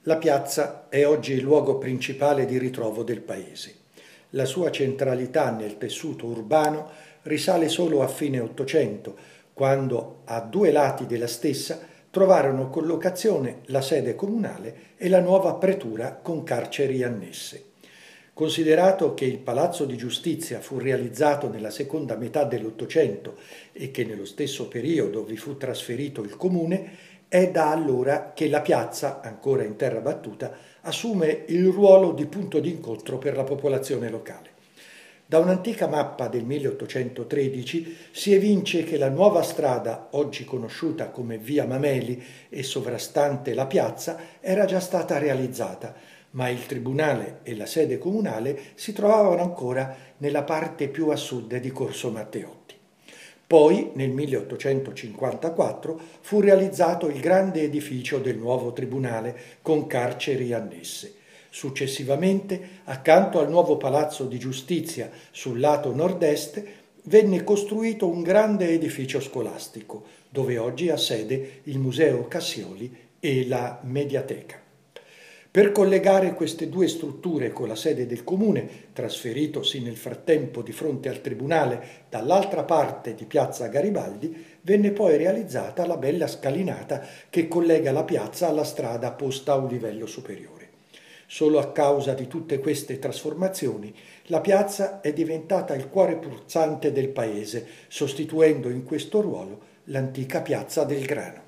La piazza è oggi il luogo principale di ritrovo del paese. La sua centralità nel tessuto urbano risale solo a fine Ottocento, quando a due lati della stessa trovarono collocazione la sede comunale e la nuova pretura con carceri annesse. Considerato che il Palazzo di Giustizia fu realizzato nella seconda metà dell'Ottocento e che nello stesso periodo vi fu trasferito il comune, è da allora che la piazza, ancora in terra battuta, assume il ruolo di punto d'incontro per la popolazione locale. Da un'antica mappa del 1813 si evince che la nuova strada, oggi conosciuta come Via Mameli e sovrastante la piazza, era già stata realizzata, ma il tribunale e la sede comunale si trovavano ancora nella parte più a sud di Corso Matteotti. Poi, nel 1854, fu realizzato il grande edificio del nuovo tribunale con carceri annesse. Successivamente, accanto al nuovo Palazzo di Giustizia sul lato nord-est, venne costruito un grande edificio scolastico, dove oggi ha sede il Museo Cassioli e la Mediateca. Per collegare queste due strutture con la sede del comune, trasferitosi nel frattempo di fronte al tribunale dall'altra parte di piazza Garibaldi, venne poi realizzata la bella scalinata che collega la piazza alla strada posta a un livello superiore. Solo a causa di tutte queste trasformazioni, la piazza è diventata il cuore pulsante del paese, sostituendo in questo ruolo l'antica piazza del Grano.